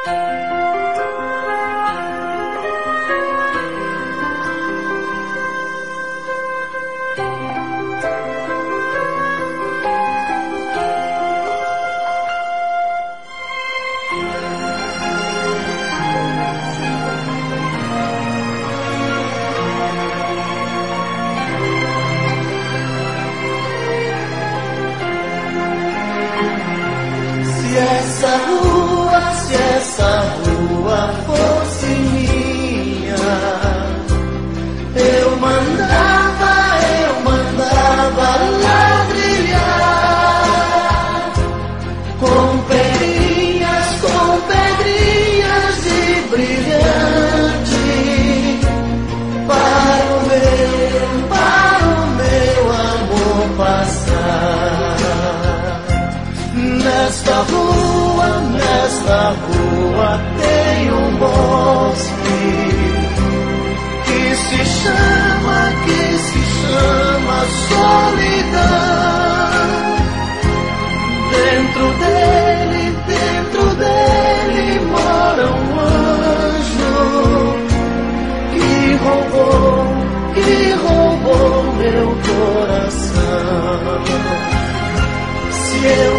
Se essa rua fosse minha, eu mandava ladrilhar com pedrinhas de brilhante para o meu amor passar. Nesta rua tem um bosque que se chama solidão. Dentro dele mora um anjo que roubou meu coração. Se eu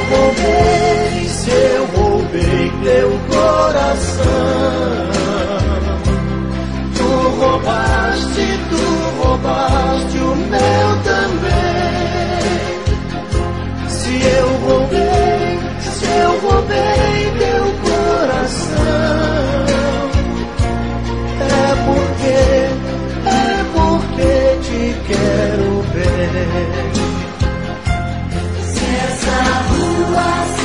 roubei teu coração, tu roubaste o meu também. Se eu roubei teu coração, é porque te quero bem. Se essa rua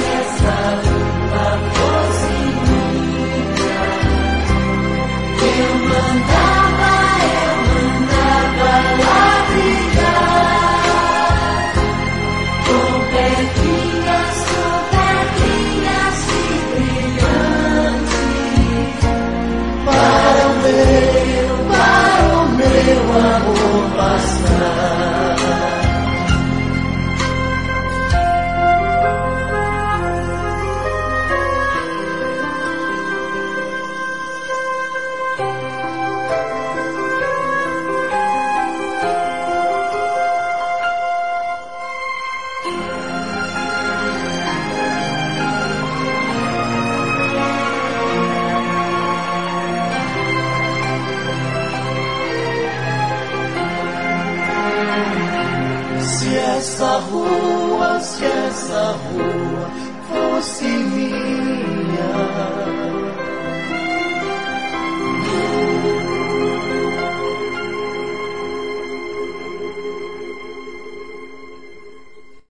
fosse minha, eu mandava ladrilhar com pedrinhas de brilhante para o meu amor passar. Se essa rua fosse minha,